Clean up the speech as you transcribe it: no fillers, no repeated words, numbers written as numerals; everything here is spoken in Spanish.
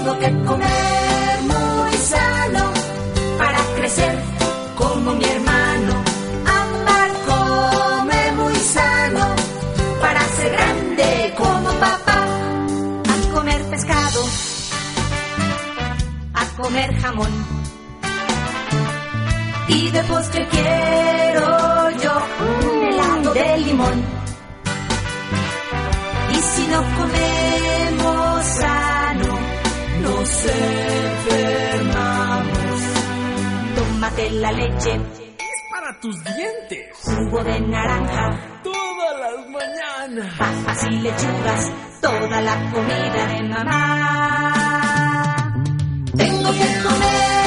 Tengo que comer muy sano para crecer como mi hermano. Amar, come muy sano para ser grande como papá. A comer pescado, a comer jamón. Y de postre quiero yo un helado de limón. Y si no comemos sano, nos enfermamos. Tómate la leche, es para tus dientes. Jugo de naranja, todas las mañanas. Papas y lechugas, toda la comida de mamá. Tengo que comer